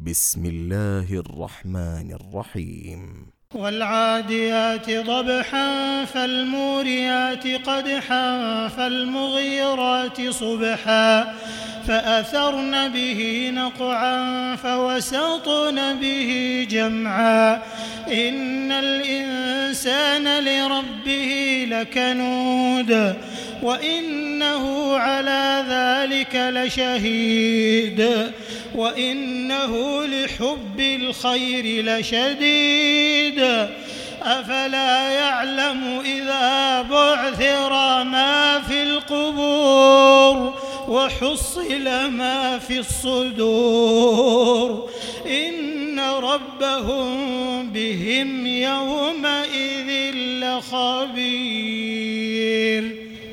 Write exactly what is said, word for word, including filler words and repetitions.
بسم الله الرحمن الرحيم والعاديات ضبحا فالموريات قدحا فالمغيرات صبحا فأثرن به نقعا فوسطن به جمعا إن الإنسان لربه لكنود وإنه على ذلك لشهيد وإنه لحب الخير لشديد أفلا يعلم إذا بعثر ما في القبور وحصل ما في الصدور إن ربهم بهم يومئذ لخبير.